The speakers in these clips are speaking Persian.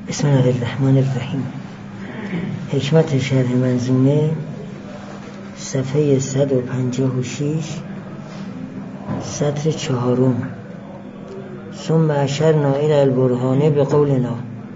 بسم الله الرحمن الرحیم. حکمت شرح منظومه صفحه 156 سطر 4. ثم اشرنا الی البرهان بقولنا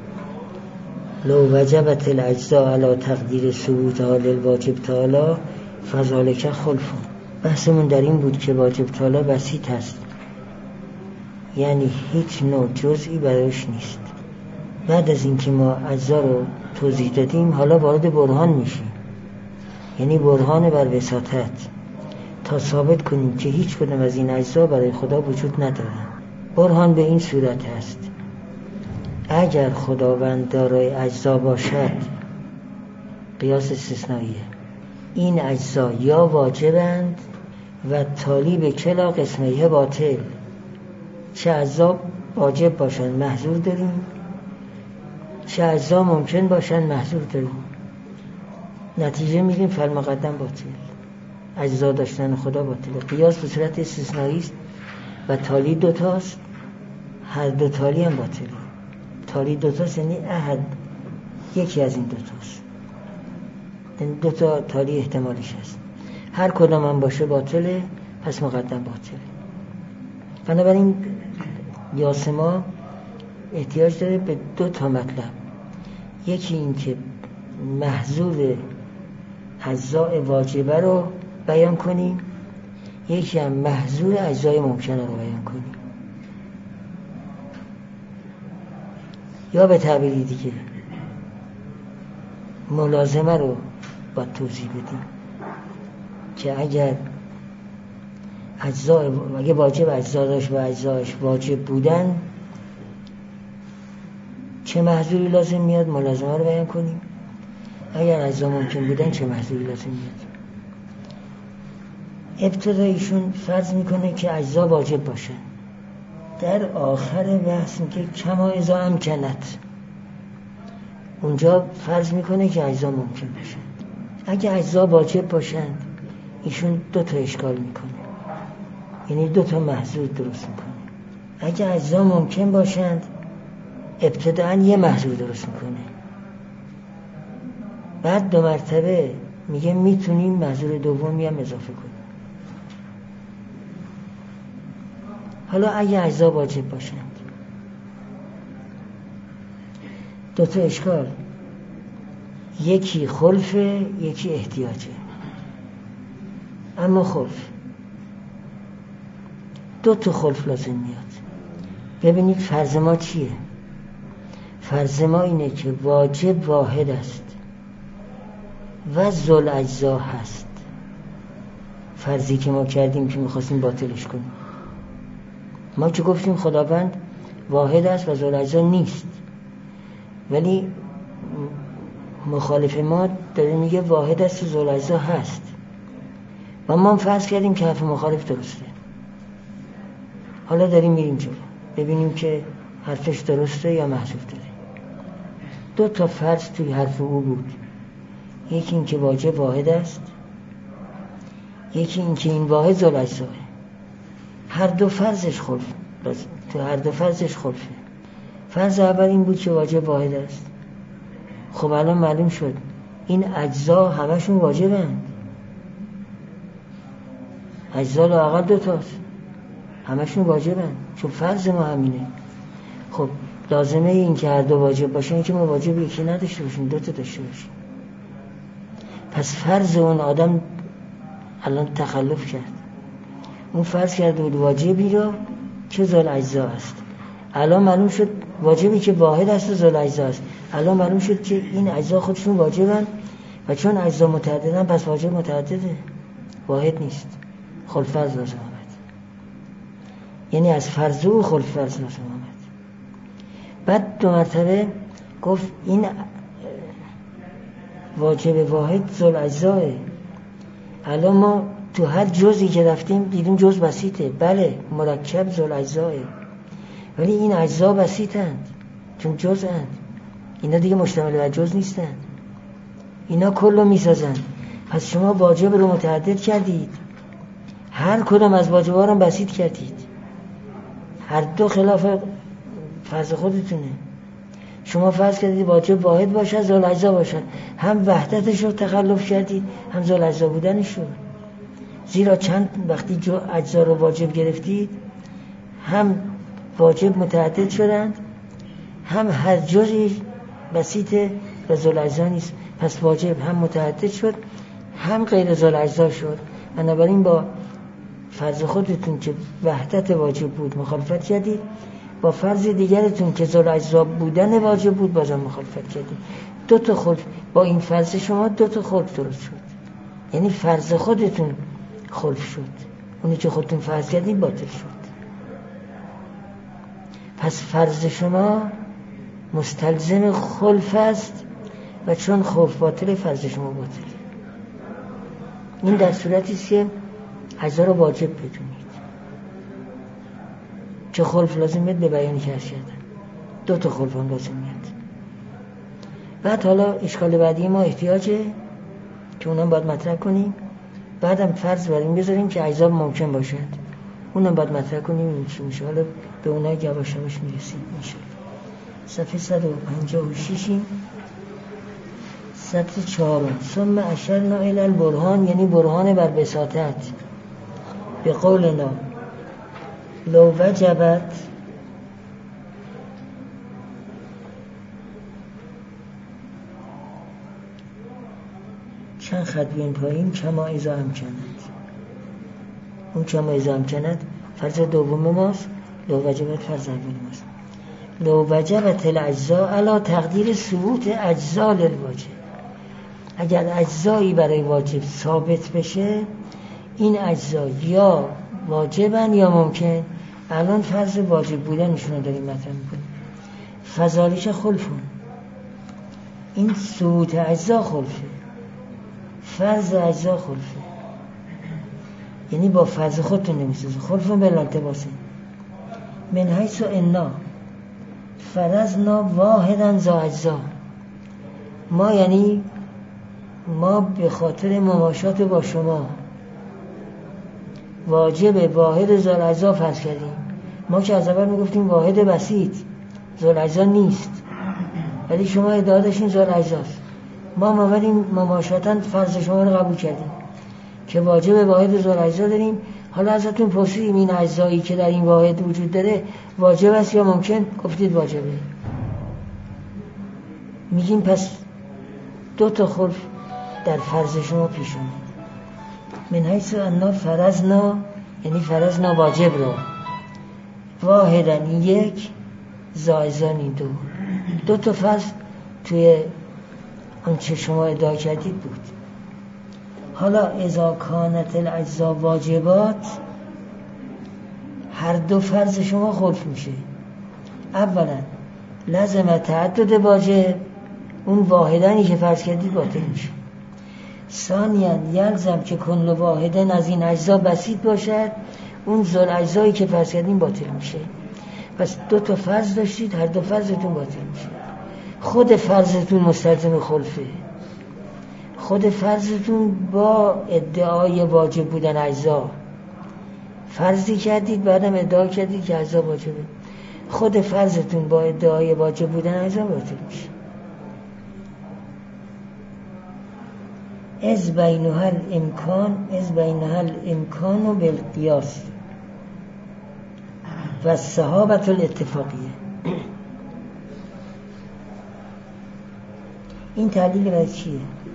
لو وجبت الاجزاء على تقدیر ثبوتها للواجب تعالی فذلک خلف. بحثمون در این بود که واجب تعالی بسیط است، یعنی هیچ نوع جزئی برایش نیست. بعد از اینکه ما اجزا رو توضیح دادیم، حالا وارد برهان میشیم، یعنی برهان بر وساطت، تا ثابت کنیم که هیچ کدام از این اجزا برای خدا وجود ندارند. برهان به این صورت است: اگر خداوند دارای اجزا باشد، قیاس استثنائیه، این اجزا یا واجبند و تالی به کلا قسمیه باطل. چه اجزا واجب باشند محظور داریم، چه اجزا ممکن باشند محظور داریم. نتیجه میگیم فالمقدم باطل، اجزا داشتن خدا باطله. قیاس به صورت استثنایی است و تالی دوتاست، هر دو تالی هم باطله. تالی دوتاست یعنی احد، یکی از این دوتاست، یعنی دوتا تالی احتمالیش هست، هر کدام هم باشه باطله، پس مقدم باطله. بنابراین قیاس ما احتیاج داره به دو تا مطلب: یکی این که محظور اجزای واجبه رو بیان کنیم، یکی هم محظور اجزای ممکنه رو بیان کنیم. یا به تعبیری دیگه ملازمه رو باید توضیح بدیم که اگه واجب اجزا داشت و اجزاش واجب بودن، چه محظوری لازم میاد ملازمه رو بیان کنیم. اگر اجزا ممکن بودن، چه محظوری لازم میاد. ابتدا ایشون فرض میکنه که اجزا واجب باشه، در آخر بحث میگه کما اذا امکنت، اونجا فرض میکنه که اجزا ممکن باشن. اگه اجزا واجب باشن، ایشون دو تا اشکال میکنه، یعنی دو تا محظور درست میکنه. اگه اجزا ممکن باشند، ابتداً یه محظور درست میکنه، بعد دو مرتبه میگه میتونیم محظور دومی هم اضافه کنیم. حالا اگه اجزا واجب باشند، دو تا اشکال: یکی خلفه، یکی احتیاجه. اما خلف، دو تا خلف لازم میاد. ببینید فرض ما چیه؟ فرض ما اینه که واجب واحد است و ذل اجزا هست. فرضی که ما کردیم که میخواستیم باطلش کنیم. ما که گفتیم خداوند واحد است و ذل اجزا نیست، ولی مخالف ما داره میگه واحد است و ذل اجزا هست، و ما فرض کردیم که حرف مخالف درسته. حالا داریم میریم جلو ببینیم که حرفش درسته یا محذوف داره. دو تا فرض توی حرف او بود: یکی این که واجب واحد است، یکی این که این واحد ذل اجزاه. هر دو فرضش خلف، تو هر دو فرضش خلفه. فرض اول این بود که واجب واحد است. خب الان معلوم شد این اجزا همشون واجبند. اجزا لااقل دو تاست، همشون واجبند، چون فرض ما همینه. خب لازمه این که هر دو واجب باشن، این که ما واجب یکی نداشته باشیم، دو تا داشته باشیم. پس فرض اون آدم الان تخلف کرد. اون فرض کرده بود واجبی رو که ذل اجزا است. الان معلوم شد واجبی که واحد است و ذل اجزا است. الان معلوم شد که این اجزا خودشون واجبن، و چون اجزا متعددن پس واجب متعدده، واحد نیست. خلف فرض لازم آمد، یعنی از فرض و خلف فرض لازم آمد. بعد دو مرتبه گفت این واجب واحد ذل اجزاه. الان ما تو هر جزئی که رفتیم دیدیم جز بسیطه، بله مرکب ذل اجزاه، ولی این اجزا بسیطند چون جز'اند. اینا دیگه مشتمل بر جز نیستند، اینا کلو میسازن. پس شما واجب رو متعدد کردید، هر کدام از واجب‌ها رو بسیط کردید. هر دو خلاف فرض خودتونه. شما فرض کردید واجب واحد باشه، ذوالاجزا باشه، هم وحدتش رو تخلف کردید، هم ذوالاجزا بودنش رو. زیرا چند وقتی اجزا رو واجب گرفتید، هم واجب متعدد شدند، هم هر جزئی بسیطه و ذوالاجزا نیست. پس واجب هم متعدد شد، هم غیر ذوالاجزا شد. بنابراین با فرض خودتون که وحدت واجب بود مخالفت کردید، با فرض دیگرتون که ذوالاجزا بودن واجب بود بازم مخالفت کردید. دو تا خلف، با این فرض شما دو تا خلف درست شد. یعنی فرض خودتون خلف شد، اونی که خودتون فرض کردید باطل شد. پس فرض شما مستلزم خلف است و چون خلف باطل، فرض شما باطل. این در صورتی است که اجزا رو واجب بدونید که خلف لازم میاد به بیانی که عرض کردم. دو تا خلف هم لازم میاد. بعد حالا اشکال بعدی ما احتیاجه که اونم باید مطرح کنیم. بعدم فرض بر این بذاریم که اجزا ممکن باشد، اونم باید مطرح کنیم این چی میشه. حالا به اونها یواش یواش میرسیم میشه. صفحه 156 سطر 4. ثم اشرنا الی البرهان، یعنی برهان بر بساطت. به قولنا لو وجبت چند خط بیان پایین، کما اذا امکند. اون کما اذا امکند فرض دوم ماست، لو وجبت فرض اول ماست. لو وجبت الاجزاء علی تقدیر ثبوت اجزاء للواجب. اگر اجزایی برای واجب ثابت بشه، این اجزا یا واجبن یا ممکن. الان فرض واجب بودنشون رو داریم مطرح میکنیم. فضالیش خلفون، این ثبوت اجزا خلفه، فرض اجزا خلفه. یعنی با فرض خودتون نمیسازه. خلفون به الالتباسه. من حیث انا فرضنا واحدا ذا اجزا. ما یعنی ما به خاطر مماشات با شما واجب واحد ذوالاجزا فرض کردیم. ما که از اول میگفتیم واحد بسیط ذوالاجزا نیست، ولی شما ادعا داشتین ذوالاجزاست. ما اومدیم مماشاتا فرض شما رو قبول کردیم که واجب واحد ذوالاجزا داریم. حالا ازتون پرسیدیم این اجزایی که در این واحد وجود داره واجب است یا ممکن؟ گفتید واجبه. میگیم پس دو تا خلف در فرض شما پیش اومد. من حیث انا فرضنا، یعنی فرضنا واجب رو، واحدن یک، زائزان این دو تا فرض توی آنچه شما ادعا کردید بود. حالا اذا کانت الاجزا واجبات، هر دو فرض شما خلف میشه. اولا لازم تعدد واجب، اون واحدنی که فرض کردید باطل میشه. ثانیاً یلزم که کل واحدن از این اجزا بسیط باشد، اون ذوالاجزایی که فرض کردیم باطل میشه. پس دو تا فرض داشتید، هر دو فرضتون باطل میشه. خود فرضتون مستلزم خلفه. خود فرضتون با ادعای واجب بودن اجزا فرضی کردید، بعدم ادعا کردید که اجزا واجبه. خود فرضتون با ادعای واجب بودن اجزا باطل میشه. از بینها الامکان و بالقیاس و الصحابة الاتفاقیه. این تعلیل برای چیه؟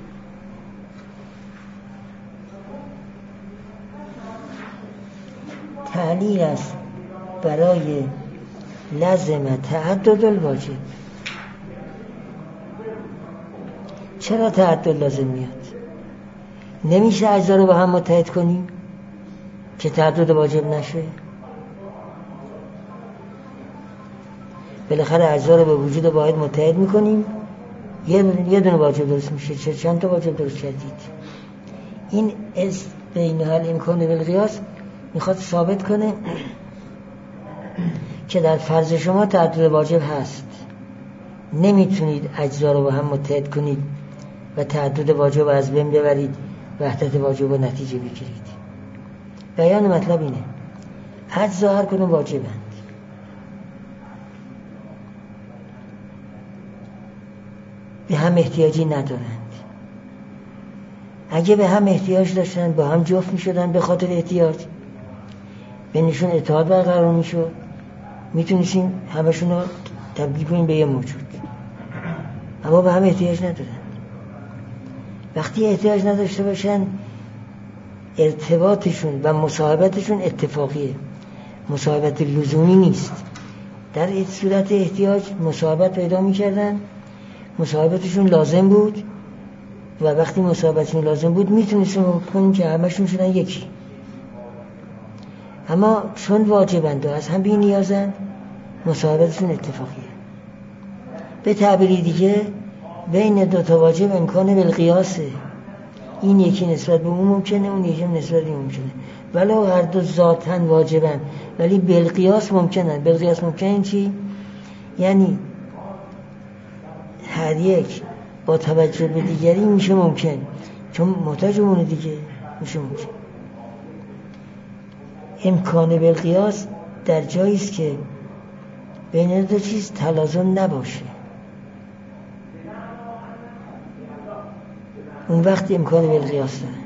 تعلیل است برای لازم تعدد الواجب. چرا تعدد لازم میاد؟ نمیشه اجزا رو با هم متحد کنیم که تعدد واجب نشه؟ بالاخره اجزا رو به وجود واحد متحد میکنیم، یه دونه واجب درست میشه. چند تا واجب درست کردید؟ این از بینها الامکان و بالقیاس میخواد ثابت کنه که در فرض شما تعدد واجب هست. نمیتونید اجزا رو با هم متحد کنید و تعدد واجب از بین ببرید، وحدت واجب رو نتیجه بگیرید. بیان مطلب اینه اجزا هر کدوم واجبند. به هم احتیاجی ندارند. اگه به هم احتیاج داشتن با هم جفت می شدن به خاطر احتیاج، بینشون اتحاد برقرار می شد، می تونستین همشون رو تبدیل کنین به یه موجود. اما به هم احتیاج ندارن. وقتی احتیاج نداشته باشن ارتباطشون و مصاحبتشون اتفاقیه، مصاحبت لزومی نیست. در این صورت احتیاج مصاحبت پیدا می کردن، مصاحبتشون لازم بود و وقتی مصاحبتشون لازم بود میتونستیم کنیم که همشون شدن یکی. اما چون واجبند و از هم بی نیازند مصاحبتشون اتفاقیه. به تعبیری دیگه بین دو تا واجب امکان بالقیاسه. این یکی نسبت به اون ممکنه، اون یکی نسبت به اون ممکنه، ولو هر دو ذاتاً واجبن ولی بالقیاس ممکنن. بالقیاس ممکنه چی؟ یعنی هر یک با توجه به دیگری میشه ممکن، چون محتاج اونه دیگه میشه ممکن. امکان بالقیاس در جایی است که بین دو چیز تلازم نباشه، اون وقت امکان بالقیاس دارند.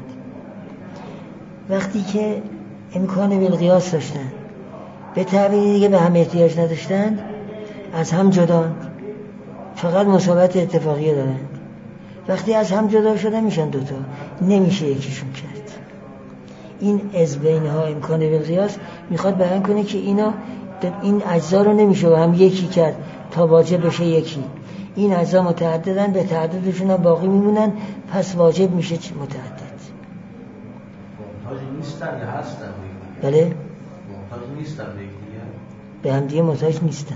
وقتی که امکان بالقیاس داشتن به تعبیر دیگه به هم احتیاج نداشتن، از هم جداند، فقط مصاحبت اتفاقیه دارند. وقتی از هم جدا شدن میشن دوتا، نمیشه یکیشون کرد. این از بینها امکان بالقیاس میخواد بیان کنه که این اجزا رو نمیشه و هم یکی کرد تا واجب بشه یکی. این اجزا متعددن، به تعددشون هم باقی میمونن، پس واجب میشه متعدد. محتاج نیستن یا هستن؟ بله؟ محتاج نیستن به هم دیگه محتاج نیستن.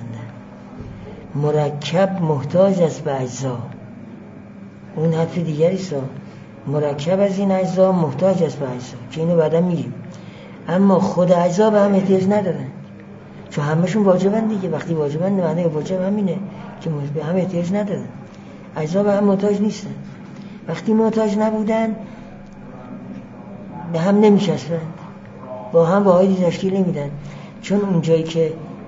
مرکب محتاج است به اجزا، اون حرف دیگری است. مرکب از این اجزا محتاج است به اجزا که اینو بعدا میگیم. اما خود اجزا به هم احتیاج ندارن، چون همشون واجبن دیگه. وقتی واجبن معنی واجب همینه که به هم احتیاج ندارن. اجزا به هم محتاج نیستن. وقتی محتاج نبودن به هم نمیچسبن، با هم واحدی تشکیل نمیدن. چون اونجایی که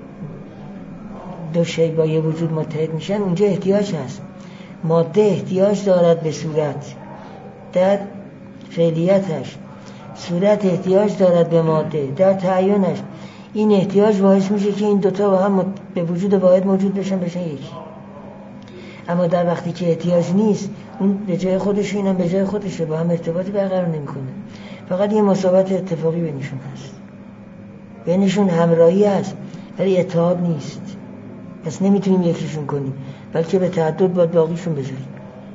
دو شی با یه وجود متحد میشن اونجا احتیاج هست. ماده احتیاج دارد به صورت در فعلیتش، صورت احتیاج دارد به ماده در تعیینش. این احتیاج باعث میشه که این دوتا با هم به وجود واحد موجود بشن یکی. اما در وقتی که احتیاج نیست، اون به جای خودش اینم به جای خودشه، با هم ارتباطی برقرار نمیکنه. فقط یه مسابقت اتفاقی بینشون هست، بینشون همراهی هست ولی اتحاد نیست. پس نمیتونیم یکیشون کنیم، بلکه به تعدد باید باقیشون بذاریم.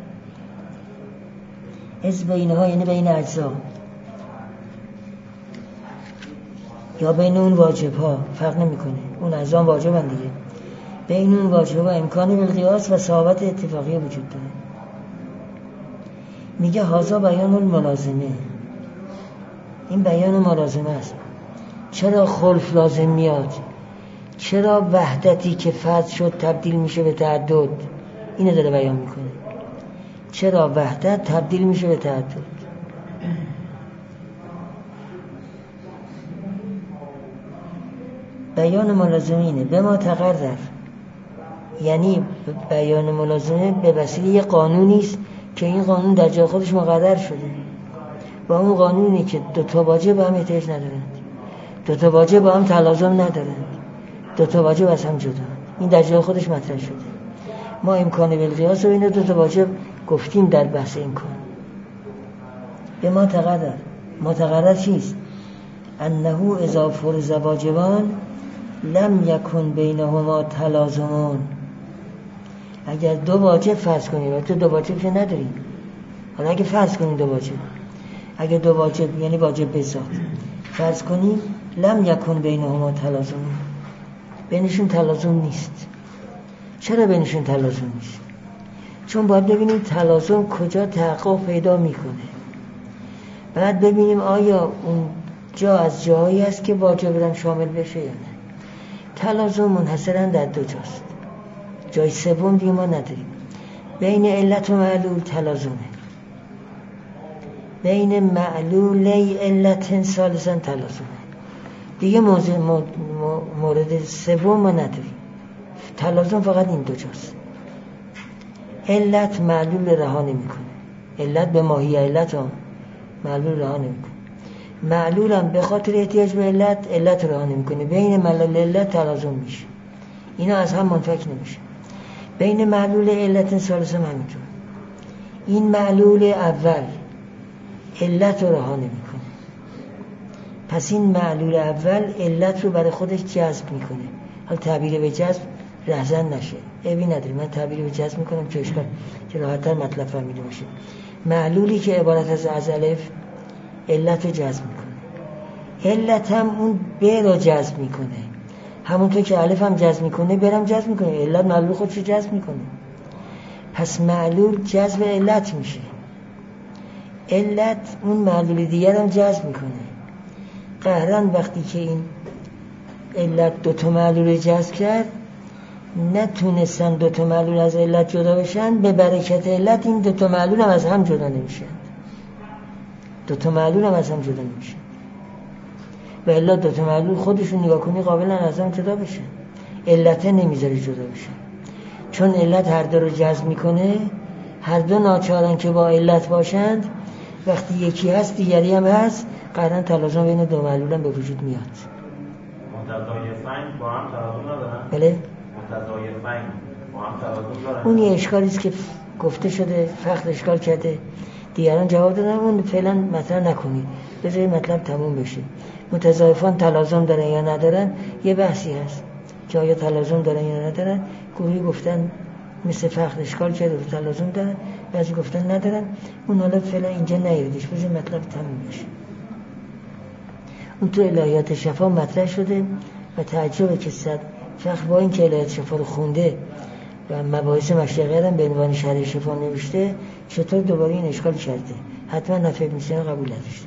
از بینها یعنی بین اجزا یا بین اون واجب ها فرق نمیکنه، اون اجزا واجبن دیگه. بین اون واجب ها امکان بالقیاس و صحابت اتفاقی وجود داره. میگه هازا بیان الملازمه، این بیان ملازمه است. چرا خلف لازم میاد؟ چرا وحدتی که فرض شد تبدیل میشه به تعدد؟ اینو داره بیان میکنه. چرا وحدت تبدیل میشه به تعدد؟ بیان ملازمه اینه به ما تقرر، یعنی بیان ملازمه به وسیله یه قانونی است که این قانون در جای خودش مقرر شده و اون قانونی که دو تا واجب با هم احتیاج ندارند، دو تا واجب با هم تلازم ندارند، دو تا واجب از هم جدا. این در جای خودش مطرح شده. ما امکان بالقیاس و این دو تا واجب گفتیم در بحث امکان. به ما تقرر، متقرر چیست؟ انه اذا فرض واجبان لم یکن بینهما تلازمان. اگر دو واجب فرض کنیم و تو دو واجب که نداریم، حالا اگه فرض کنیم دو واجب، اگه دو واجب یعنی واجب به ذات فرض کنیم، لم یکن بینهما تلازمان، بینشون تلازم نیست. چرا بینشون تلازم نیست؟ چون باید ببینیم تلازم کجا تحقق پیدا میکنه، بعد ببینیم آیا اون جا از جاهایی است که واجب شامل بشه یا نه. تلازم منحصرا در دو جاست، جای سوم دیگه ما نداریم. بین علت و معلول تلازمه، بین معلولی علت ثالثا تلازمه. دیگه مورد سوم ما نداریم. تلازم فقط این دو جاست. علت معلول رها نمیکنه. علت به ماهی علت هم معلول رها نمیکنه. معلول هم به خاطر احتیاج به علت رها نمیکنه. بین معلول علت تلازم میشه. اینا از هم منفک نمیشه. بین معلول علت ثالث هم همینطور. این معلول اول علت رو رها نمیکنه. پس این معلول اول علت رو برای خودش جذب میکنه. حالا تعبیر به جذب رهزن نشه، عیبی نداره، من تعبیر به جذب میکنم که اشکال که راحت‌تر مطلب فهمیده باشه. معلولی که عبارت از الف علت رو جذب میکنه. علت هم اون ب رو جذب میکنه. همونطور که الف هم جذب میکنه ب هم جذب میکنه. علت معلول خودش رو جذب میکنه. پس معلول جذب علت میشه. علت اون معلول دیگر هم جذب میکنه. قهرن وقتی که این علت دوتا معلول جذب کرد نتونستن دوتا معلول از علت جدا بشن، به برکت علت این دوتا معلول هم از هم جدا نمیشن. دوتا معلول هم از هم جدا نمیشن و الا دوتا معلول خودشون نگاه کنی قابلن از هم جدا بشن. علت نمیذاره جدا بشن چون علت هر دو رو جذب میکنه. هر دو ناچارن که با علت باشند. وقتی یکی هست دیگری هم هست، قطعا تلازم بین دو معلول هم به وجود میاد. متضای فنگ با هم تلازم ندارن؟ بله؟ متضای فنگ با هم تلازم دارن؟ اون یه اشکالیست که گفته شده، فخر اشکال کرده، دیگران جواب دادن، اون فعلا مطرح نکنید، بذاری مطلب تموم بشه. متضایفان تلازم دارن یا ندارن یه بحثی هست که آیا تلازم دارن یا ندارن. گروهی گفتن مثل فخر اشکال کرده رو تلازم دارن، بعضی گفتن ندارن. اون حالا فعلا اینجا نیاریدش، بذاری مطلب تموم بشه. اون تو الهیات شفا مطرح شده و تعجبه که فخر با این که الهیات شفا رو خونده و مباحث مشرقیت هم به عنوان شرح شفا نوشته، چطور دوباره این اشکال کرده؟ حتما نفع میسیان قبول نداشته.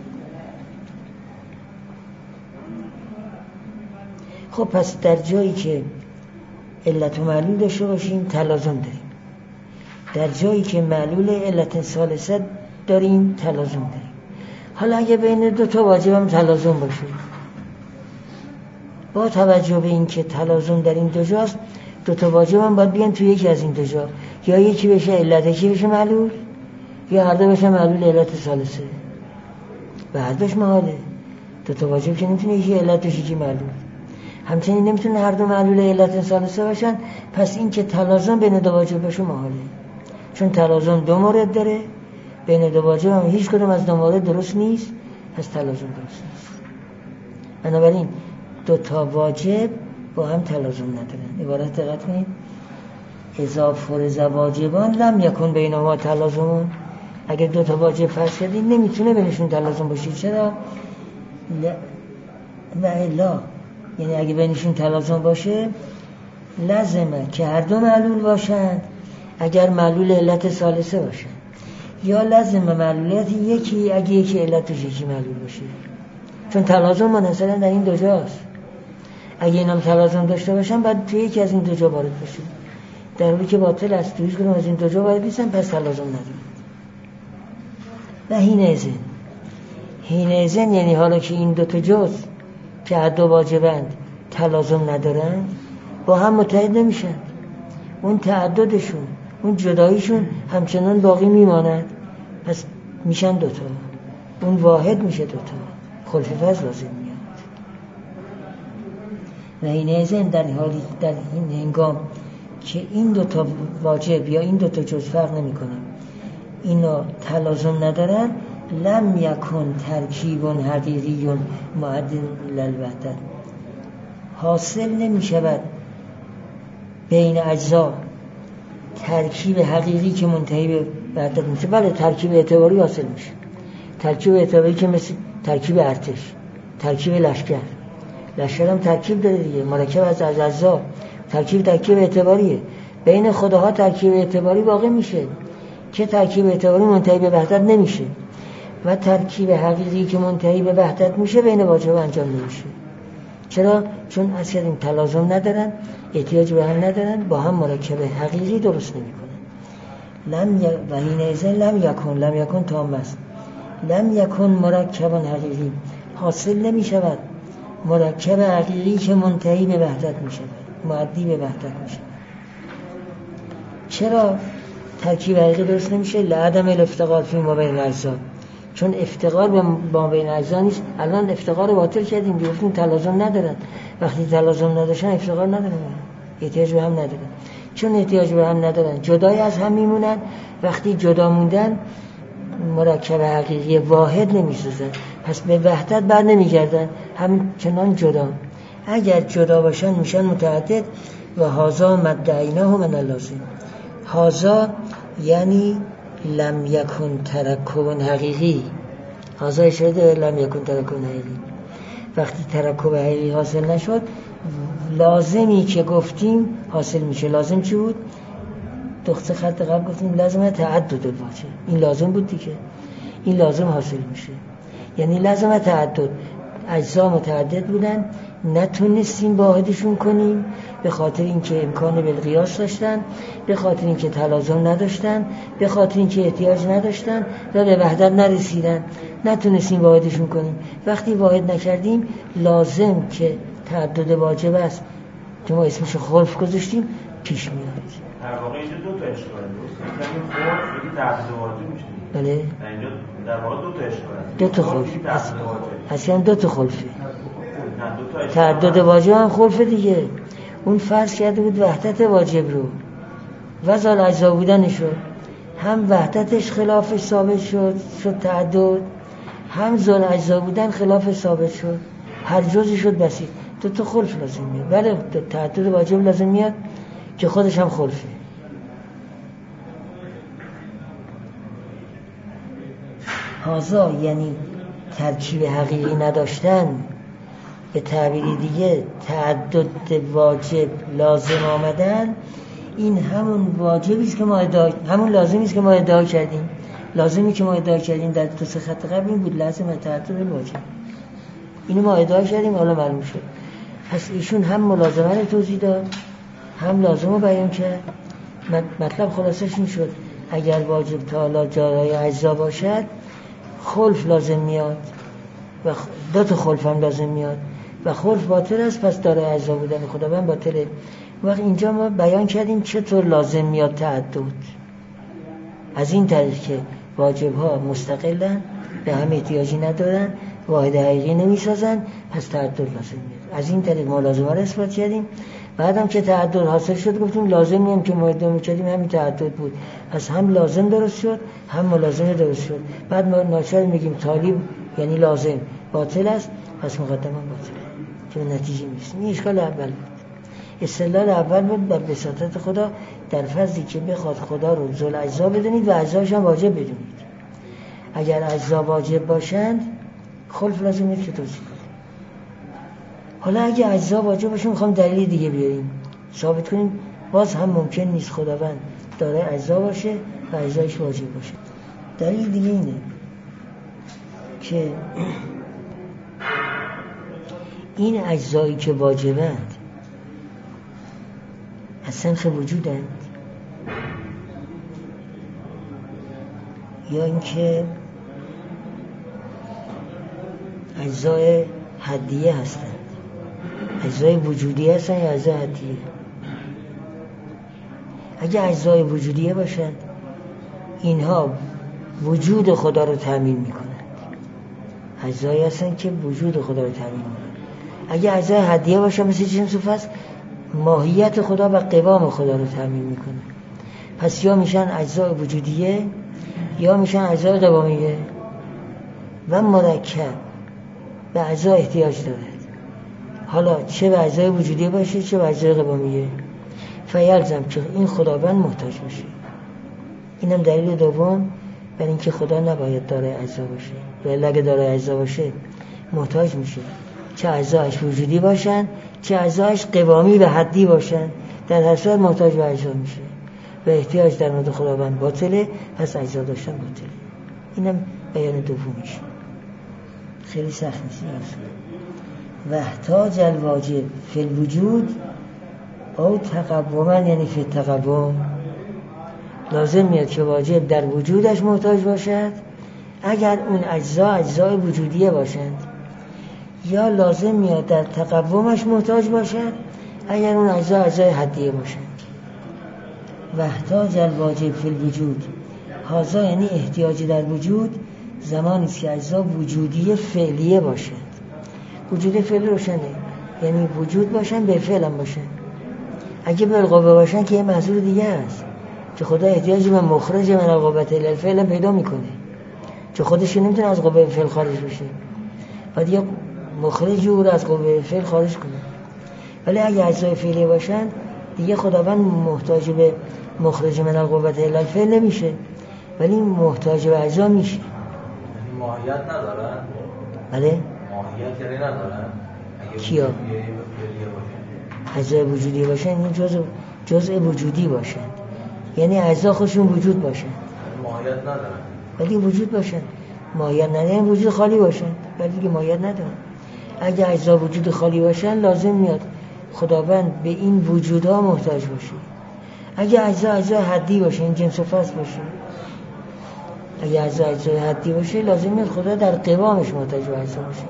خب پس در جایی که علت و معلول داشته باشیم تلازم داریم، در جایی که معلول علت ثالثه داریم تلازم داریم. حالا اگه بین دو تا واجب هم تلازم باشه، با توجه به این که تلازم در این دو جاست، دو تا واجب هم باید بیان توی یکی از این دو جا، یا یکی بشه علت یکی بشه معلول، یا هر دو بشه معلول علت ثالثه. و هر دوش محاله. دو تا واجب که نمیتونه یکی علت بشه یکی معلول، همچنین نمیتونه هر دو معلول علت ثالثه باشن. پس این که تلازم بین دو واجب باشه محاله، چون تلازم دو مورد داره، بین دو واجب هم هیچ کدوم از دو مورد درست نیست، پس تلازم درست نیست. بنابراین دو تا واجب با هم تلازم ندارن. عبارت دقت کنید: اذا فرض واجبان لم یکن بینهما تلازم. اگر دو تا واجب فرض کردیم نمیتونه بینشون تلازم باشه. چرا؟ و الا، یعنی اگه بینشون تلازم باشه لازمه که هر دو معلول باشند اگر معلول علت ثالثه باشن، یا لازمه معلولیت یکی اگه یکی علتش یکی معلول باشه، چون تلازم منحصرا در این دو جاست. اگه اینم تلازم داشته باشن بعد توی یکی از این دو جا وارد بشه، در حالی که باطل است. توی هیچ کدوم از این دو جا وارد نیستن، پس تلازم نداره. و هینئذن یعنی حالا که این دو تا جز که هر دو واجبند تلازم ندارن، با هم متحد نمیشن. اون تعددشون، اون جداییشون همچنان باقی میماند، پس میشن دوتا. اون واحد میشه دوتا، خلف فضل لازم میاد. و هینئذن در این هنگام که این دوتا واجب یا این دوتا جز فرق نمی کنن، اینا تلازم ندارن، لم یکن ترکیب حقیقی معدل للوحدت. حاصل نمی شود بین اجزا ترکیب حقیقی که منتهی به وحدت میشه. بله ترکیب اعتباری حاصل میشه، ترکیب اعتباری که مثل ترکیب ارتش، ترکیب لشکر هم ترکیب داره دیگه، مرکب از اجزا. ترکیب اعتباریه. بین خداها ترکیب اعتباری واقع میشه که ترکیب اعتباری منتهی به وحدت نمیشه، و ترکیب حقیقی که منتهی به وحدت میشه بین واجب انجام نمیشه. چرا؟ چون اصلا این تلازم ندارن، احتیاج به هم ندارن، با هم مرکب حقیقی درست نمیکنن. و هینئذن لم یکن تام است. لم یکن مرکب حقیقی، حاصل نمیشود مرکب حقیقی که منتهی به وحدت میشه، معدی به وحدت میشه. چرا؟ ترکیب حقیقی درست نمیشه لعدم الافتقار فی ما بین الاجزا، چون افتقار به ما بین الاجزا نیست. الان افتقار رو باطل کردیم، گفتیم تلازم ندارن. وقتی تلازم نداشتن افتقار ندارن، احتیاج به هم ندارن. چون احتیاج به هم ندارن جدای از هم میمونن. وقتی جدا موندن مرکب حقیقی واحد نمیسازن، پس به وحدت بر نمیگردن، همچنان جدا. اگر جدا باشن میشن متعدد. و هذا مدعیناه من اللازم. هذا یعنی لم یکن ترکب حقیقی. هذا اشاره لم یکن ترکب حقیقی. وقتی ترکب حقیقی حاصل نشد لازمی که گفتیم حاصل میشه. لازم چی بود؟ دو خط قبل گفتیم لازم تعدد الواجه، این لازم بود دیگه، این لازم حاصل میشه. یعنی لازم تعدد، اجزا متعدد بودن نتونستیم واحدشون کنیم به خاطر اینکه امکان بالقیاس داشتن، به خاطر اینکه تلازم نداشتن، به خاطر اینکه احتیاج نداشتن و به وحدت نرسیدن، نتونستیم واحدشون کنیم. وقتی واحد نکردیم لازم که تعدد واجب است که ما اسمش خلف گذاشتیم پیش میاد. در واقع اینجا دو تا اشکال است. یعنی خلف یکی تعدد واجب میشه. بله. اینجا در واقع دو تا اشکال است. دو تا خلف. اصلا دو تا خلفه. تعدد واجب هم خلفه دیگه. اون فرض کرده بود وحدت واجب رو و زال اجزا بودنش رو، هم وحدتش خلافش ثابت شد تعدد، هم زال اجزا بودن خلافش ثابت شد، هر جزی شد بسیط. دو تا خلف لازم میاد. بله تعدد واجب لازم میاد که خودش هم خلفه. هذا یعنی ترکیب حقیقی نداشتن. به تعبیری دیگه تعدد واجب لازم آمدن. این همون واجبی است که ما همون لازمی است که ما ادعا کردیم. لازمی که ما ادعا کردیم در دو سه خط قبل این بود، لازم تعدد الواجب. اینو ما ادعا کردیم، حالا معلوم شد. پس ایشون هم ملازمه رو توضیح داد، هم لازم رو بیان کرد. مطلب خلاصش این شد اگر واجب تعالی جارای اجزا باشد خلف لازم میاد و دو تا خلف هم لازم میاد و خلف باطل است، پس دارای اجزا بودن خداوند باطله. وقت اینجا ما بیان کردیم چطور لازم میاد تعدد. از این طریق که واجب ها مستقلن، به هم احتیاجی ندارن، واحد حقیقی نمیسازن، پس تعدد لازم میاد. از این طریق ما لازمه رو اثبات کردیم. بعدم که تعدد حاصل شد گفتیم لازمی هم که ما ادعا می‌کردیم همین تعدد بود، پس هم لازم درست شد هم ملازمه درست شد. بعد ما ناچار میگیم تالی یعنی لازم باطل است، پس مقدمه باطله که نتیجه میرسیم. این اشکال اول بود. استدلال اول بود بر بساطت خدا در فرضی که بخواد خدا رو ذل اجزا بدونید و اجزاش هم واجب بدونید. اگر اجزا واجب باشند خلف لازم نیست که توضیح کنیم. حالا اگه اجزا واجب باشه میخوام دلیل دیگه بیاریم ثابت کنیم باز هم ممکن نیست خداوند داره اجزا باشه و اجزایش واجب باشه. دلیل دیگه اینه که این اجزایی که واجبند از سنخ وجودند یا اینکه اجزای حدیه هستند، اجزای وجودی هستند یا اجزای حدیه. اگه اجزای وجودیه باشند اینها وجود خدا رو تامین میکنند، اجزایی هستند که وجود خدا رو تامین میکنند. اگه اجزای حدیه باشند مثل جنس و فصل ماهیت خدا و قوام خدا رو تامین میکنه. پس یا میشن اجزای وجودیه یا میشن اجزای قوامیه و مرکب به اجزا احتیاج دارد. حالا چه به اجزای وجودیه باشه چه به اجزای قوامیه، فیلزم که این خداوند محتاج باشه. اینم دلیل دوم بر اینکه خدا نباید دارای اجزا باشه، ولی اگه دارای اجزا باشه محتاج میشه، چه اجزایش وجودی باشن چه اجزایش قوامی و حدی باشن، در هر صورت محتاج به اجزا میشه و احتیاج در مورد خداوند باطله، پس اجزا داشتن باطله. اینم بیان دومیشه، خیلی سخت نیست. و احتاج الواجب فی الوجود او تقوما، یعنی فی التقوم لازم میاد که واجب در وجودش محتاج باشد اگر اون اجزای وجودیه باشند، یا لازم میاد در تقومش محتاج باشد اگر اون اجزای حدیه باشند. واحتاج الواجب فی الوجود. هذا یعنی احتیاج در وجود زمانی است که اجزا وجودی فعلیه باشند. وجودی فعلی روشنه، یعنی وجود باشن به فعل هم باشن. اگه بالقوه باشن که یه محضور دیگه هست که خدا احتیاج به مخرج من القوه الی الفعل پیدا میکنه، چون خودش نمیتونه از قوه فعل خارج بشه، بعد یه مخرج او رو از قوه فعل خارج کنه. ولی اگه اجزای فعلی باشن دیگه خداوند محتاج به مخرج من القوه الی الفعل نمیشه، ولی محتاج به اجزا میشه. ماهیت ندارن؟ بله؟ ماهیت یعنی ندارن؟ کیا؟ اجزای وجودی باشن، این جزء وجودی باشن، یعنی اجزا خودشون وجود باشن، ماهیت ندارن ولی وجود باشن. ماهیت ندارن وجود خالی باشن، ولی دیگه ماهیت ندارن. اگه اجزا وجود خالی باشن لازم میاد خداوند به این وجودها محتاج باشه. اگه اجزا حدی باشه، این جنس و فصل باشه، اگه اجزا حدی باشه لازم میاد خدا در قوامش محتاج به اجزا باشه.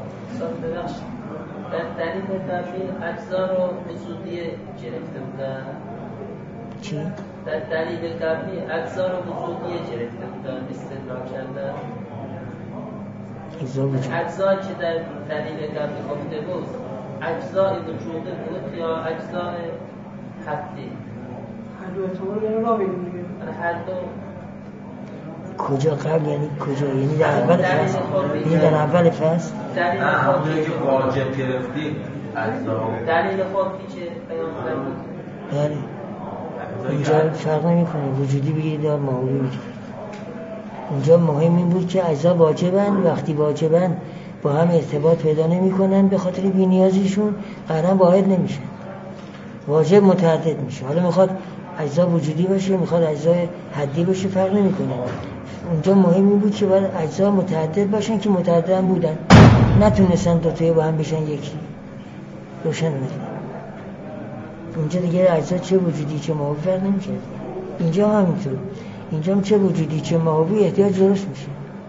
در دلیل قبلی اجزا رو وجودی گرفته بودن. چی؟ در دلیل قبلی اجزا رو وجودی گرفته بودن، استدلال کردن. اجزا که در دلیل قبلی گفته بود اجزای وجوده بود یا اجزای حدی؟ هر دو احتمال داره را بگیم دیگه. هر دو. کجا قبل یعنی کجا؟ یعنی در اول فصل؟ یعنی در اول فصل؟ دلیل همونجایی که واجب گرفتی اجزا دلیل خودی که بیان کرد. بله. اینجا فرق نمی‌کنه وجودی بگیرید یا ماهوی بگیرید. اینجا مهم این بود که اجزا واجبن، وقتی واجبن با هم ارتباط پیدا نمی‌کنن به خاطر بی‌نیازیشون قطعاً واحد نمیشن. واجب متعدد میشه. حالا میخواد اجزا وجودی باشه، میخواد اجزا حدی باشه، فرق نمی‌کنه. اونجا مهم این بود که باید اجزا متعدد باشن که متعدد هم بودن، نتونستن دوتایی با هم بشن یکی. روشن می‌کنه. اونجا دیگه اجزا چه وجودی چه ماهوی فرق نمی‌کنه. اینجا هم همینطور. اینجا هم چه وجودی چه ماهوی احتیاج درست میشه.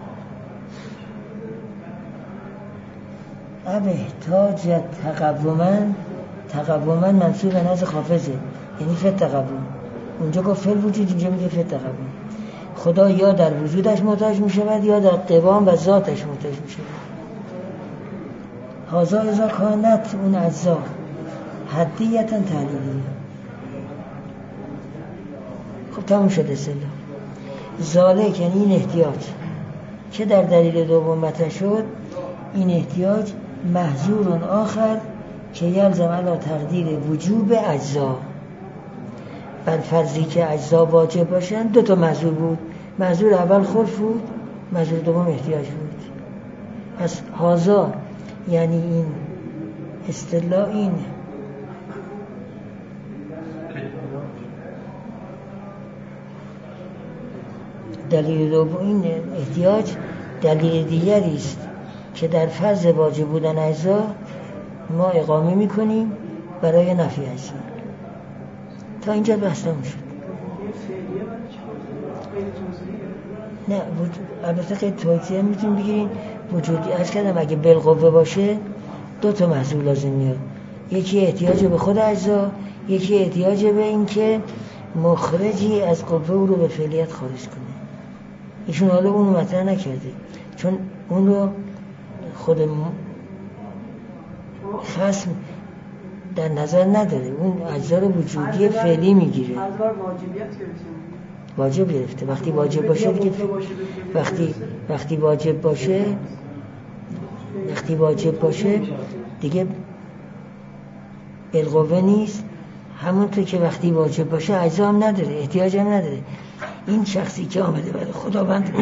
اب احتاج تقوما منصوب به نزد حافظه، یعنی فت تقوم. اونجا گفت فعل وجود، اینجا میگه فت تقوم. خدا یا در وجودش محتاج میشود یا در قوام و ذاتش محتاج میشود. هازا ازا کانت اون اجزا حدیتا تعلیلیه. خب تموم شد اصلا. ذالک یعنی این احتیاج که در دلیل دوم مطرح شد، این احتیاج محظور آخر که یلزم علی تقدیر وجوب اجزا. بر فرضی که اجزا واجب باشن دو تا محظور بود. محظور اول خلف بود، محظور دوم احتیاج بود. پس هازا یعنی این اصطلاح این دلیل دوم، این احتیاج دلیل دیگری است که در فرض واجب بودن اجزا ما اقامه میکنیم برای نفی اجزا. تا اینجا بحث تموم شد. نه البته قید توضیح میتونیم بگیریم وجودی. عرض کردم اگه بالقوه باشه دو تا محصول لازم میاد، یکی احتیاج به خود اجزا، یکی احتیاج به این که مخرجی از قوه او رو به فعلیت خارج کنه. ایشون حالا اون رو مطرح نکرده چون اون رو خود خصم در نظر نداره، اون اجزا رو وجودی فعلی میگیره. واجب گرفته. وقتی واجب باشه دیگه وقتی واجب باشه دیگه بالقوه نیست. همونطور که وقتی واجب باشه اجزا هم نداره، احتیاج هم نداره. این شخصی که آمده برای خداوند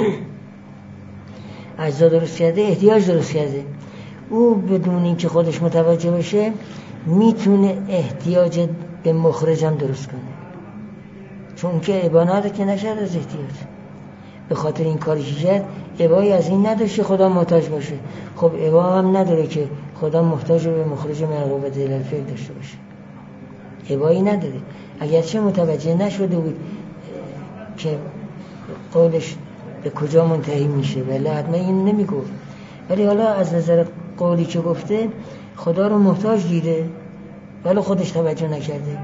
اجزا درست کرده، احتیاج درست کرده، او بدون این که خودش متوجه بشه میتونه احتیاج به مخرجم درست کنه، چون که ابانه که نشد از احتیاج. به خاطر این کاری که کرد ابایی از این نداشته خدا محتاج باشه. خب ابا هم نداره که خدا محتاج به مخرج معروف دلال فعل داشته باشه، ابایی نداره. اگرچه متوجه نشده بود که قولش به کجا منتهی میشه ولی حتما این نمیگفت، ولی حالا از نظر قولی که گفته خدا رو محتاج دیده ولی خودش توجه نکرده.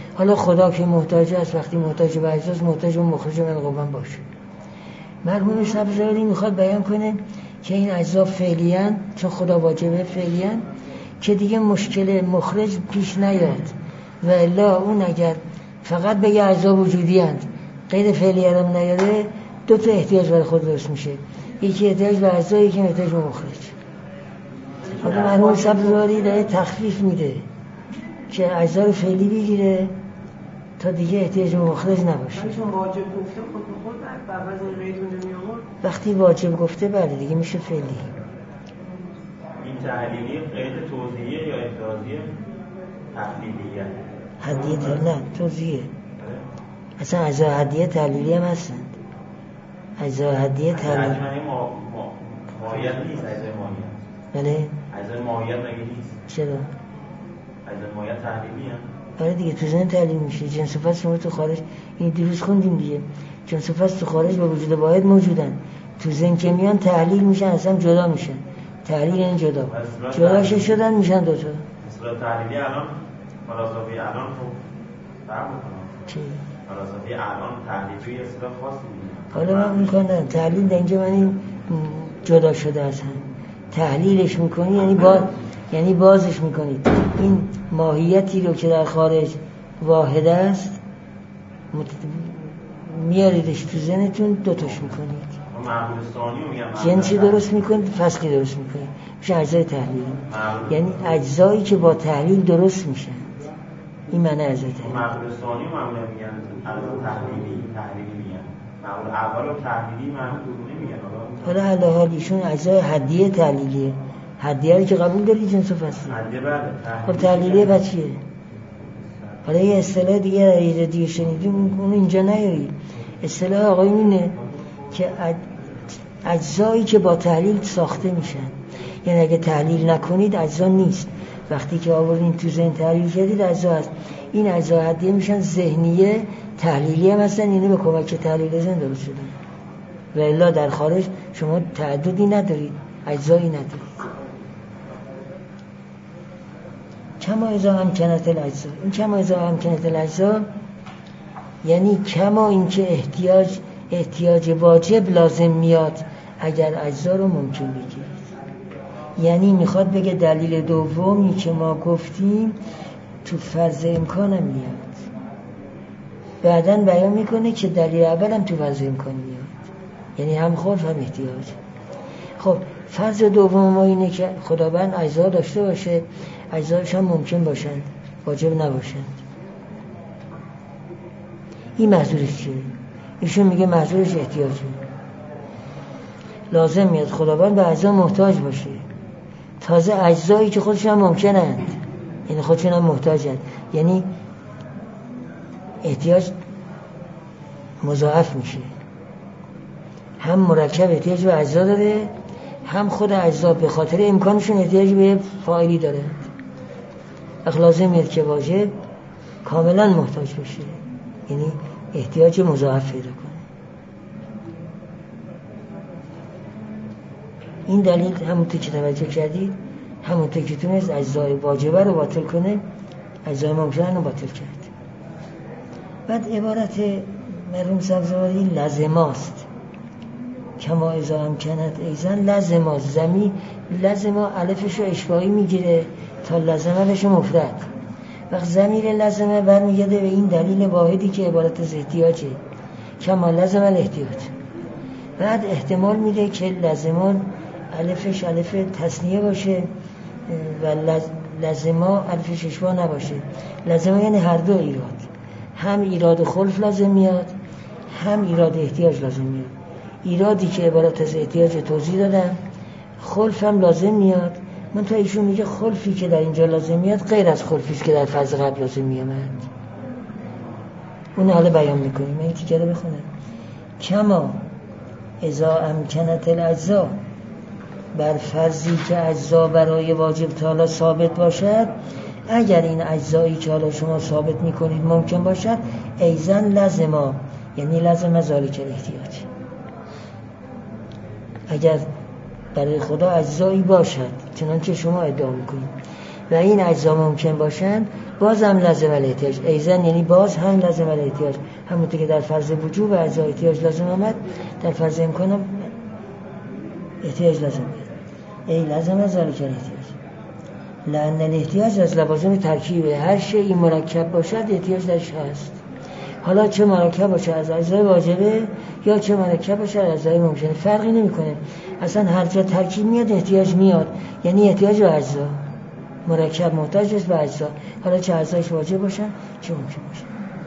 حالا خدا که محتاج است، وقتی محتاج به اجزاست محتاج و مخرج من قوام باشه. مرحوم سبزواری میخواد بیان کنه که این اجزا فعلیاً، چون خدا واجبه فعلیاً، که دیگه مشکل مخرج پیش نیاد و الا اون اگر فقط بگه اجزا وجودی هست غیر فعلی هم نیاره، دو تا احتیاج برای خود درست میشه، یکی احتیاج به اجزا، یکی احتیاج به مخرج. حالا مرحوم سبزواری داره تخفیف میده که اجزا رو فعلی بگیره تا دیگه احتیاج به مخرج نباشه. چون واجب گفته خود به خود بعد از غیرون نمی‌آورد. وقتی واجب گفته بله دیگه میشه فعلی. این تحلیلی قید توضیحیه یا افرادیه؟ تحلیلیه. حدیه نه توضیحیه. اصلا اجزا حدیه تحلیلی هم هستند. اجزا حدیه تحلیلی. معنی ماهیت نیست اجزای ماهیت. بله. اجزای ماهیت مگه نیست؟ چرا؟ اجزای ماهیت تحلیلی هم. آره دیگه تو ذهن تحلیل میشه. جنس و فصل شما تو خارج این دیروز خوندیم دیگه. جنس و فصل تو خارج با وجود واحد موجودن. تو ذهن که میان تحلیل میشن، اصلا جدا میشن. تحلیل این جدا. جداش شدن میشن دو تا. اصطلاح تحلیلی الان فلسفه الان رو فرق میکنه. چی؟ فلسفه الان تحلیلی اصطلاح خاصی میگه. حالا من میکنم تحلیل در اینجا من جدا شده از هم. تحلیلش میکنی یعنی بازش میکنید. این ماهیتی رو که در خارج واحد است میاریدش تو ذهنتون دوتاش میکنید. معقول ثانی رو میگم. جنسی درست میکنید، فصلی درست میکنید. میشه اجزای تحلیلی. یعنی اجزایی که با تحلیل درست میشن. این معنی اجزای تحلیلی. معقول ثانی رو معمولا میگن تحلیلی میگن. معقول اول و تحلیلی معقول نمیگن. حالا علاوه حال ایشون اجزای حدیه تحلیلیه. حدیه رو که قبول داری جنس و فصلی. حدیه بله. خب تحلیلیه بعد چیه؟ حالا یه اصطلاح دیگه شنیدیم اون اینجا نیاری. اصطلاح آقایون اینه که اجزایی که با تحلیل ساخته میشن، یعنی اگه تحلیل نکنید اجزا نیست. وقتی که آوردین تو ذهن تحلیل کردید اجزا هست. این اجزا حدیه میشن ذهنیه، تحلیلیه مثلا، یعنی به کمک تحلیل ذهن درست شدن. و الا در خارج شما تعددی ندارید، اجزایی ندارید. کما اذا امکنت الاجزا. این کما اذا امکنت الاجزا یعنی کما اینکه احتیاج واجب لازم میاد اگر اجزا رو ممکن بگیرید. یعنی میخواد بگه دلیل دومی که ما گفتیم تو فرض امکانم میاد. بعداً بیان میکنه که دلیل اولم تو فرض امکان میاد، یعنی هم خلف هم احتیاج. خب فرض دوم ما اینه که خداوند اجزا داشته باشه، اجزاش هم ممکن باشند، واجب نباشند. این محضورش چیه؟ ایشون میگه محضورش احتیاجه. لازم میاد خداوند به اجزا محتاج باشه. تازه اجزایی که خودشون هم ممکنند، یعنی خودشون هم محتاجند، یعنی احتیاج مضاعف میشه. هم مرکب احتیاج به اجزا داره، هم خود اجزا به خاطر امکانشون احتیاج به فاعلی داره. لازم میاد که واجب کاملا محتاج بشه، یعنی احتیاج مضاعف پیدا کنه. این دلیل همونطور که توجه کردید، همونطور که تونست اجزای واجبه رو باطل کنه، اجزای ممکنه رو باطل کرد. بعد عبارت مرحوم سبزواری لازماست. کما اذا امکنت ایزن لازما، زمین لازما الفش رو اشباهی میگیره تا لازمه بشه مفرد. وقت ضمیر لازمه برمیگرده به این دلیل واحدی که عبارت از احتیاجه، کما لازم الاحتیاج. بعد احتمال میده که لازمان الفش الف تثنیه باشه و لازما الفش اشباه نباشه. لازمه یعنی هر دو ایراد، هم ایراد خلف لازم میاد، هم ایراد احتیاج لازم میاد. ایرادی که عبارت از احتیاج توضیح دادم، خلف هم لازم میاد. من تا ایشون میگه خلفی که در اینجا لازم میاد غیر از خلفیست که در فاز قبل لازم میامد. اون حالا بیان میکنیم. من این تیکه رو بخونم. کما اذا امکنت الاجزا، بر فرضی که اجزا برای واجب تعالی ثابت باشد، اگر این اجزایی که حالا شما ثابت میکنید ممکن باشد، ایزن لازما، یعنی لازم ذالک الاحتیاج. اگر برای خدا اجزایی باشد چنانچه شما ادعا میکنید و این اجزا ممکن باشند، باز هم لازم الاحتیاج، ایزن یعنی باز هم لازم الاحتیاج، همونطور که در فرض وجوب و اجزا احتیاج لازم آمد، در فرض امکان هم احتیاج لازم بیاد. ای لازم از ذالک الاحتیاج، لأن الاحتیاج از لوازم ترکیبه، هر شیء مرکب باشد احتیاج درش هست. حالا چه مرکب باشه از اجزای واجبه یا چه مرکب باشه از اجزای ممکنه، فرقی نمیکنه. اصلا هر جا ترکیب میاد احتیاج میاد، یعنی احتیاج به اجزا. مرکب محتاج است به اجزا، حالا چه اجزایش واجب باشن چه ممکن باشن.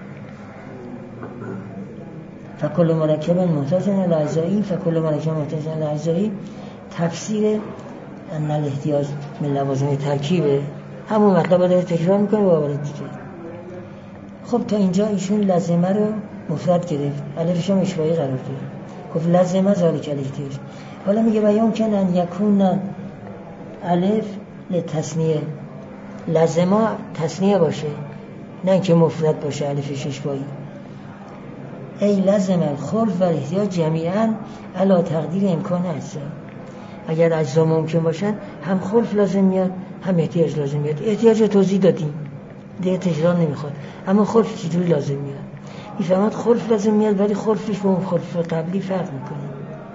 فکل مرکب محتاج الی اجزایی، فکل مرکب محتاج الی اجزایی تفسیر ان الاحتیاج من لوازم ترکیبه، همون مطلب رو داره تکرار میکنه با عبارت دیگه. خب تا اینجا ایشون لازمه رو مفرد گرفت، الفش هم اشباهی قرار داد، گفت لازمه ذالک الاحتیاج. حالا میگه و یمکن ان یکون الف لتثنیه، لازمه تثنیه باشه نه اینکه مفرد باشه الفش اشباهی. ای لازم الخلف و الاحتیاج جمیعا علی تقدیر امکان اجزا، اگر اجزا ممکن باشن هم خلف لازم میاد هم احتیاج لازم میاد. احتیاج رو توضیح دادیم دیگه تکرار نمیخواد، اما خلف چجوری لازم میاد میفهمد. خلف لازم میاد ولی خلفش با اون خلف قبلی فرق میکنه.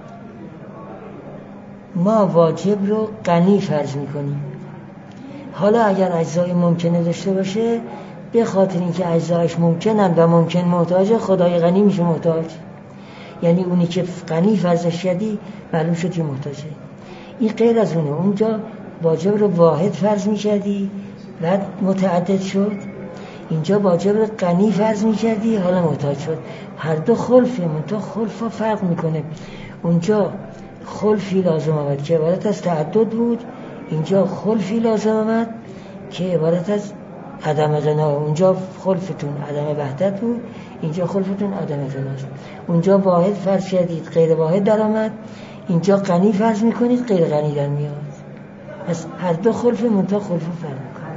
ما واجب رو غنی فرض میکنیم، حالا اگر اجزای ممکنه داشته باشه به خاطر اینکه اجزایش ممکنن و ممکن محتاجه، خدای غنی میشه محتاج، یعنی اونی که غنی فرضش کردی معلوم شد که محتاجه. این غیر از اونه، اونجا واجب رو واحد فرض میکردی بعد متعدد شد، اینجا واجب رو غنی فرض میکردی حالا محتاج شد. هر دو خلفه، منتها خلفا فرق میکنه. اونجا خلفی لازم آمد که عبارت از تعدد بود، اینجا خلفی لازم آمد که عبارت از عدم غنا. اونجا خلفتون عدم وحدت بود، اینجا خلفتون عدم غناست. اونجا واحد فرض کردید غیر واحد در آمد، اینجا غنی فرض میکنید غیر غنی در میاد. پس هر دو خلف منتها خلف فرق میکنه.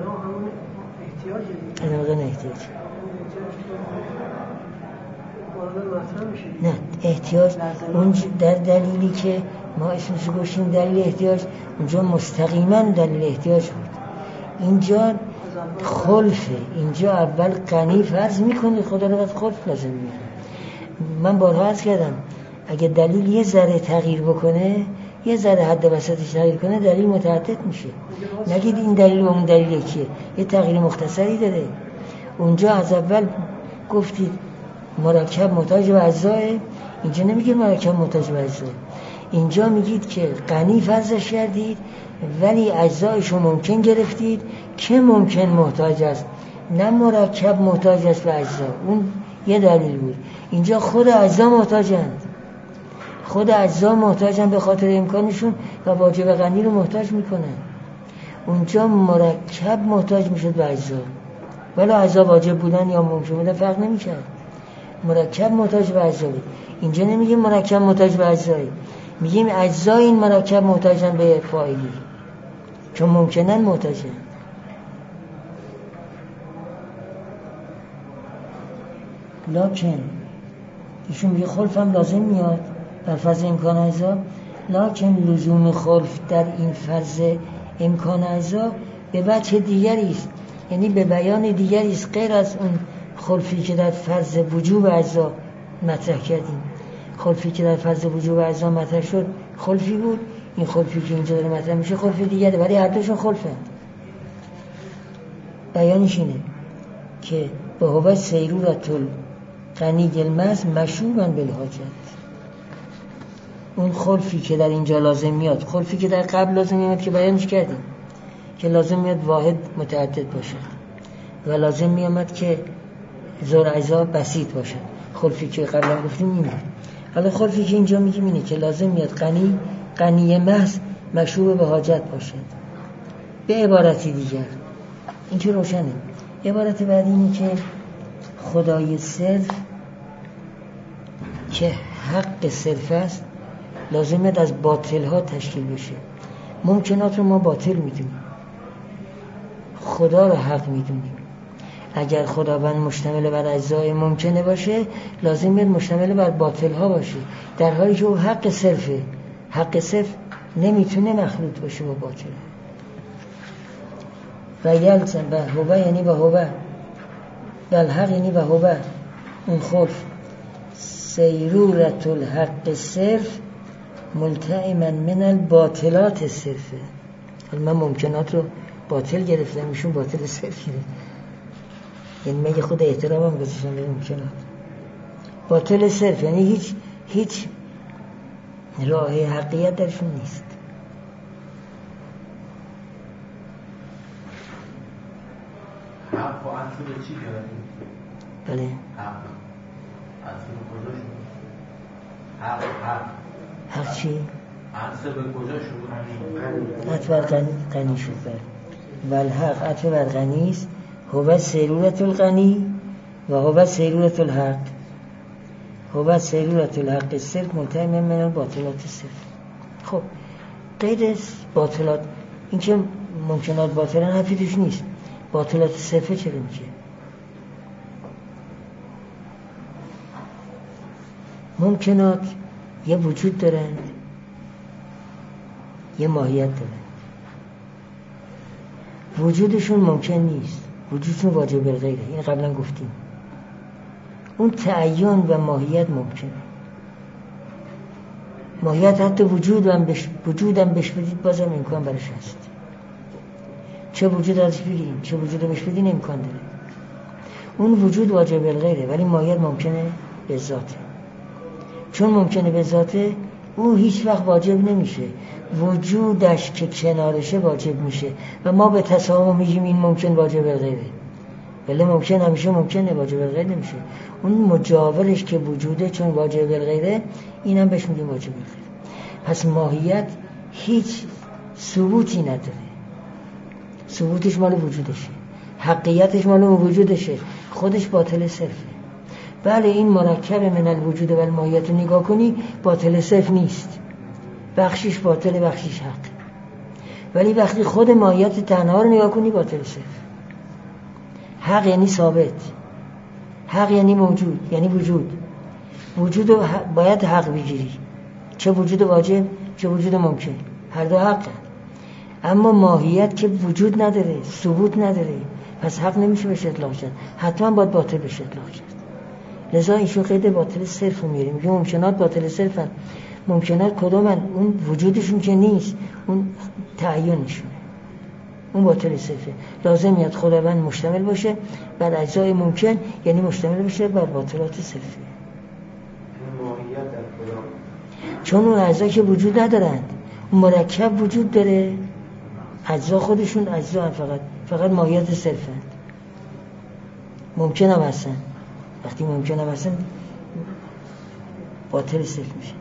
عدم غنا احتیاج نه احتیاج. اون در دلیلی که ما اسمشو گوشیم دلیل احتیاج، اونجا مستقیما دلیل احتیاج بود، اینجا خلفه. اینجا اول غنی فرض میکنه خدا رو، بعد خلف لازم میاد. من بارها عرض کردم اگه دلیل یه ذره تغییر بکنه، یه ذره حد وسطش تغییر کنه، دلیل متعدد میشه. نگید این دلیل و اون دلیل یکیه، یه تغییر مختصری داره. اونجا از اول گفتید مرکب محتاج به اجزاه، اینجا نمیگید مرکب محتاج به اجزاه، اینجا میگید که غنی فرضش کردید ولی اجزایشو ممکن گرفتید که ممکن محتاج است، نه مرکب محتاج است به اجزا. اون یه دلیل بود. اینجا خود اجزا محتاجند، خود اجزا محتاجن به خاطر امکانشون و واجب غنی رو محتاج میکنن. اونجا مرکب محتاج میشد به اجزا، ولی اجزا واجب بودن یا ممکن بودن فرق نمیکرد، مرکب محتاج به اجزا بود. اینجا نمیگیم مرکب محتاج به اجزایی، میگیم اجزا این مرکب محتاجن به فاعلی چون ممکنن محتاجن. لکن ایشون میگه خلف هم لازم میاد در فرض امکان اجزا، لکن لزوم خلف در این فرض امکان اجزا به وجه دیگری است، یعنی به بیان دیگری است غیر از اون خلفی که در فرض وجوب اجزا مطرح کردیم. خلفی که در فرض وجوب اجزا مطرح شد خلفی بود، این خلفی که اینجا داره مطرح میشه خلفی دیگره، ولی هر دوشون خلفن. بیانش اینه که به هو سیرورة الغنی المحض مشوبا بالحاجت. اون خلفی که در اینجا لازم میاد، خلفی که در قبل لازم میاد که بیانش کردیم که لازم میاد واحد متعدد باشه و لازم میاد که زور اجزا بسیط باشه، خلفی که قبلا گفتیم اینه. حالا خلفی که اینجا میگیم اینه که لازم میاد غنی محض مشروب به حاجت باشد. به عبارتی دیگر این که روشنه. عبارت بعدی اینه که خدای صرف که حق صرف است لازم میاد از باطل ها تشکیل بشه. ممکنات رو ما باطل میدونیم، خدا رو حق میدونیم. اگر خداوند مشتمل بر اجزای ممکنه باشه لازم میاد مشتمل بر باطل ها باشه، در حالی که او حق صرفه. حق صرف نمیتونه مخلوط باشه با باطل. و یلزم و هوه یعنی و هوه یلحق یعنی و هوه اون خلف سیرورت الحق صرف ملتئما من الباطلات صرفه. من ممکنات رو باطل گرفتم، ایشون باطل صرف گرفت. یعنی مگه خود احترامم گذاشتم به ممکنات. باطل صرف یعنی هیچ راه حقیقت درشون نیست. حق و عطف به چی کردیم؟ بله حق عطف به کجا شد؟ حق چی؟ عطف به کجا شد؟ عطف بر غنی شد. والحق عطف بر غنی است. هو سیرورت الغنی و هو سیرورت الحق. هو سیرورت الحق صرف ملتئما من الباطلات صرف. خب غیر باطلات این که ممکنات باطلن حرفی توش نیست. باطلات صرفه چرا میشه؟ ممکنات یه وجود دارند، یه ماهیت دارند. وجودشون ممکن نیست، وجودشون واجب الغیره. این قبلا گفتیم. اون تعین و ماهیت ممکنه. ماهیت حتی وجودم بهش بدید بازم امکان برش هست. چه وجود ازش بگیریم چه وجود بهش بدین امکان داره. اون وجود واجب الغیره ولی ماهیت ممکنه به ذاته. چون ممکنه به ذاته او هیچ وقت واجب نمیشه. وجودش که کنارشه واجب میشه و ما به تساهل میگیم این ممکن واجب الغیره، ولی ممکن همیشه ممکنه واجب الغیره نمیشه. اون مجاورش که وجوده چون واجب الغیره اینم بهش میگیم واجب الغیره. پس ماهیت هیچ ثبوتی نداره. ثبوتش مال وجودشه، حقیقتش مال اون وجودشه، خودش باطل صرفه. بله این مرکب من الوجود و الماهیت رو نگاه کنی باطل صرف نیست، بخشش باطل بخشش حق. ولی وقتی خود ماهیت تنها رو نگاه کنی باطل صرف. حق یعنی ثابت، حق یعنی موجود، یعنی وجود رو باید حق بگیری، چه وجود واجب چه وجود ممکن، هر دو حقه. اما ماهیت که وجود نداره، ثبوت نداره، پس حق نمیشه بهش اطلاق کرد، حتما باید باطل بهش اطلاق کرد. لذا ایشون قید باطل صرف رو میاره، میگه ممکنات باطل صرفن. ممکنات کدومن؟ اون وجودشون که نیست، اون تعیینشونه، اون باطل صرفه. لازم میاد خداوند مشتمل باشه بر اجزای ممکن، یعنی مشتمل باشه بر باطلات صرفه. چون اون اجزا که وجود ندارند، اون مرکب وجود داره، اجزا خودشون اجزا هم فقط ماهیت صرفند. ممکن هم هستن، وقتی ممکن هم هستن باطل صرف میشه.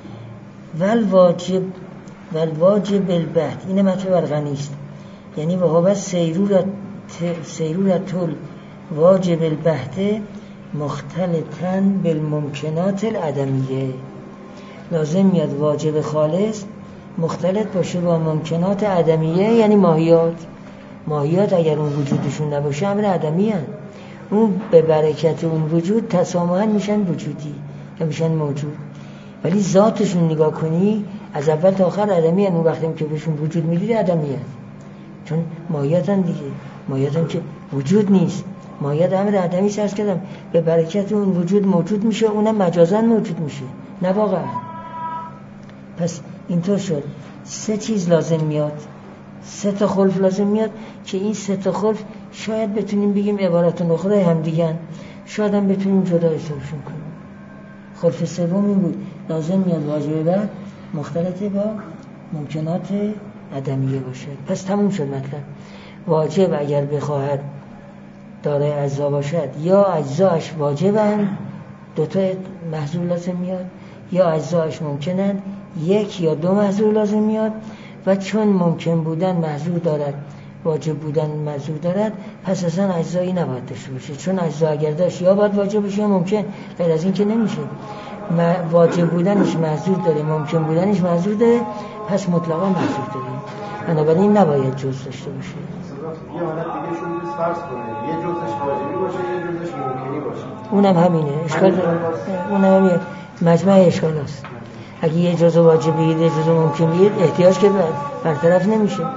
والواجب البحث این مطلب برغنی است، یعنی وهو سیرورت واجب البحث مختلطاً بالممکنات العدمیه. لازم میاد واجب خالص مختلط باشه با ممکنات عدمیه، یعنی ماهیات اگر اون وجودشون نباشه امر عدمی هست. اون به برکت اون وجود تسامحاً میشن وجودی یا میشن موجود. ولی ذاتشون نگاه کنی از اول تا آخر عدمی هست. اون وقتی که بهشون وجود میدید عدمی هست، چون ماهیت هم دیگه، ماهیت هم که وجود نیست، ماهیت امر عدمی هست کردم به برکت اون وجود موجود میشه، اونم مجازاً موجود میشه نه واقعا. پس اینطور شد 3 چیز لازم میاد، 3 تا خلف لازم میاد که این 3 تا خلف شاید بتونیم بگیم عبارت اخرى هم دیگن، شاید هم بتونیم جدا حسابشون کنیم. خلف سوم این بود، لازم میاد واجب بعد مختلط با ممکنات عدمیه باشه. پس تموم شد مطلب. واجب اگر بخواهد دارای اجزا باشد، یا اجزاش واجبند 2 تا محذور لازم میاد، یا اجزاش ممکنند 1 یا 2 محذور لازم میاد. و چون ممکن بودن محذور دارد، واجب بودن محذور دارد، پس اصلا اجزایی نباید داشته باشه. چون اجزا اگر داشت یا باید واجب باشه یا ممکن، غیر از این که نمیشه. واجب بودنش محذور داره، ممکن بودنش محذور داره، پس مطلقا محذور داره، بنابراین نباید جز داشته باشه. یه حالت دیگه شون فرض کنه یه جزش واجبی باشه یه جزش ممکنی باشه، اونم همینه، اشکال داره. اونم همینه، مجمع اشکال هست. اگه یه جزء واجب بگید یه جزء ممکن بگید احتیاج که برطرف نمیشه.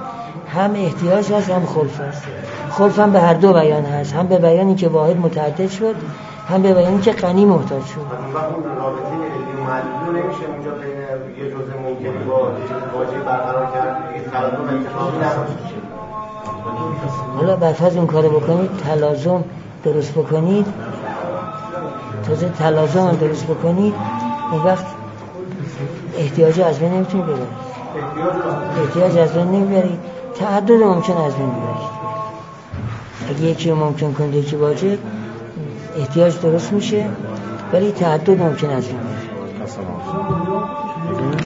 هم احتیاج هست هم خلف هست. خلف هم به هر دو بیان هست، هم به بیانی که واحد متعدد شد، هم به بیانی که غنی محتاج شد. اون رابطه علمی و معلولی نمیشه اونجا بین یه جزء ممکنی با یه جزء واجب برقرار کرد، دیگه تلازم اتفاقی نباشه. حالا بعد از اون کارو بکنید، تلازم درست بکنید، تازه تلازم درست بکنید، اون وقت احتیاج از بین نمیتونید ببرید. احتیاج از بین نمیبرید، تعدد ممکن از بین ببرید. اگه یکی ممکن کنید یکی واجب، احتیاج درست میشه، ولی تعدد ممکن از بین ببرید.